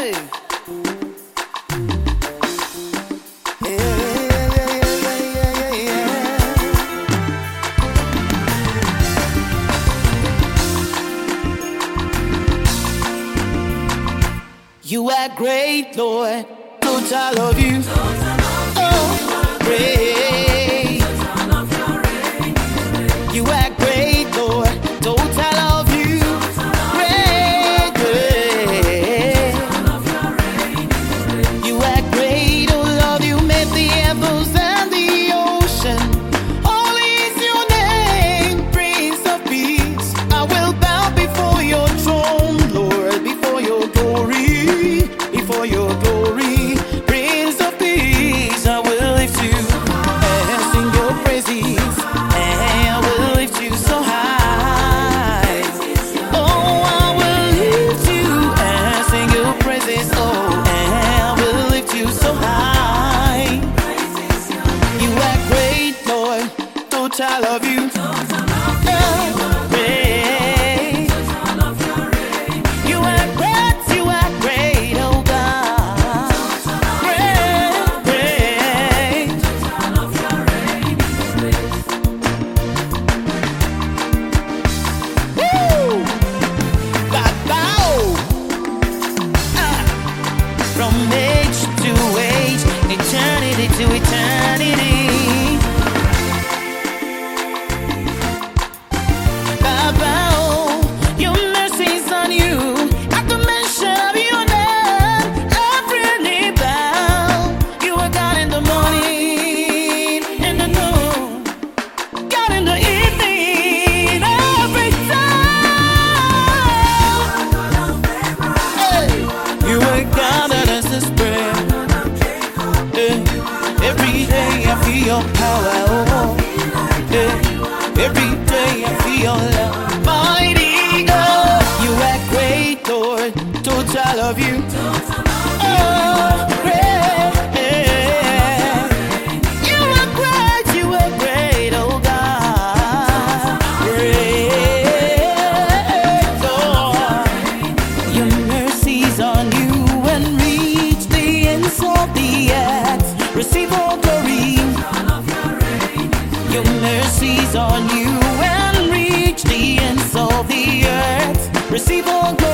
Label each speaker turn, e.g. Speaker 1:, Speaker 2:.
Speaker 1: You are great, Lord. Total of you. Oh, great. You are great, Lord. Total of you. Great, great. You are great, oh Lord. You made the heavens and the ocean. Holy is your name, Prince of Peace. I will bow before your throne, Lord, before your glory, before your glory. Prince of Peace, I will lift you and sing your praises, and I will lift you so high. Oh, I will lift you and sing your praises. Oh, and I will lift you so high. You are great, Lord. Total of you. Oh, great. You are great. You are great, oh God. Great, great. Woo! God bow. From age to age, eternity to eternity. God bow. Your mercies on you. At the mention of your name, every knee bow. You are God in the morning, in the noon, God in the evening, every time. Hey, you are God that answers prayer. Hey, every day I feel your power. Oh, hey, every day I feel your love. Mighty God, you are great, Lord. Total of you. Oh, great. You are great, you are great, oh God. Great, Lord. Your mercies on you and reach the ends of the earth. Receive all glory. Your mercies on you and reach the ends of the earth. Receive all glory.